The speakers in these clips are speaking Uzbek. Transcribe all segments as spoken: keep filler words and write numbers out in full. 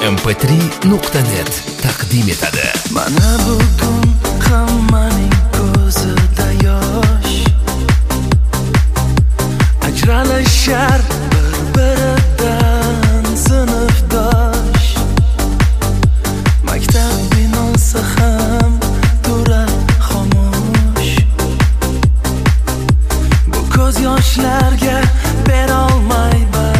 em p tri nuqta net taqdim etadi. Mana bugun hammaning ko'zida yosh, ajralishar bir-biridan sinfdosh. Maktab binosi ham turar xomush, bu ko'z yoshlarga berolmay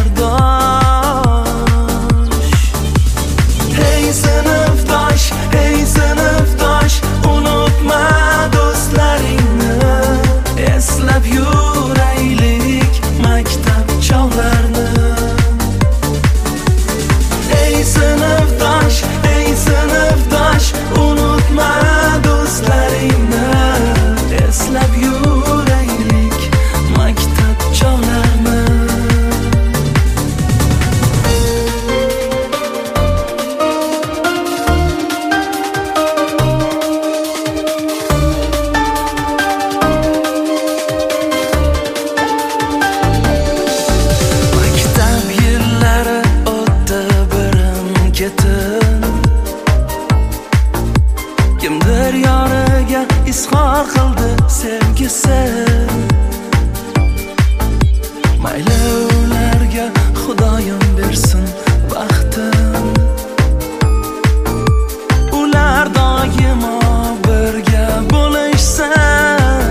bardosh. Hey sinfdosh, hey sinfdosh, unutma do'stlaringni, eslab yuraylik maktab chog'larini. Hey sinfdosh, hey sinfdosh, unutma do'stlaringni, eslab yuraylik maktab chog'larini. Maktab yillari o'tdi birin-ketin, kimdir yoniga izhor qildi sevgisin. Mayli ularga Xudoyim bersin baxtin, ular doimo birga bo'lishsin.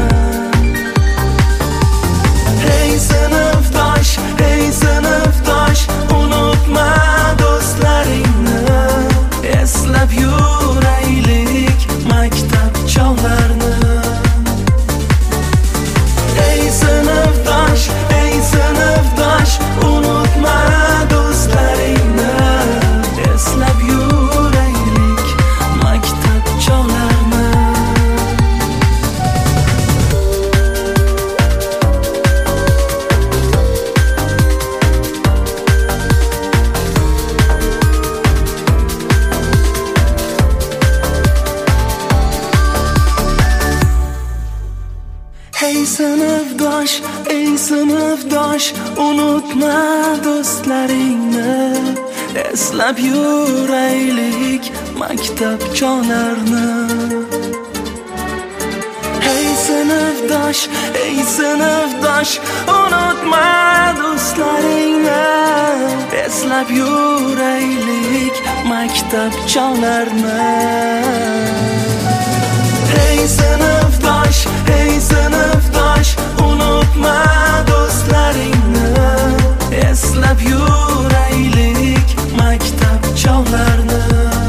Hey sinfdosh, hey sinfdosh, unutma do'stlaringni, eslab yuraylik maktab chog'larini. Hey sinfdosh, hey sinfdosh, unutma do'stlaringni, eslab yuraylik maktab chog'larini. Hey sinfdosh, ey sinfdosh, unutma do'stlaringni, eslab yuraylik maktab chog'larini. Hey sinfdosh, ey sinfdosh, unutma do'stlaringni, eslab yuraylik maktab chog'larini. Hey sinfdosh, hey sinfdosh, unutma do'stlaringni, eslab yuraylik maktab chog'larini.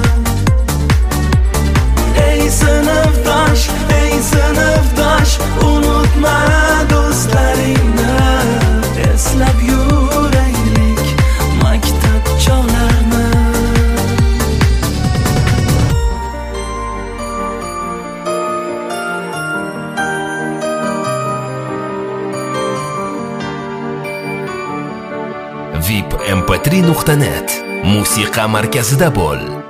Hey sinfdosh, hey sinfdosh, unutma do'stlaringni, eslab yuraylik maktab chog'larini. vip em p tri nuqta net musiqa markazida bo'l.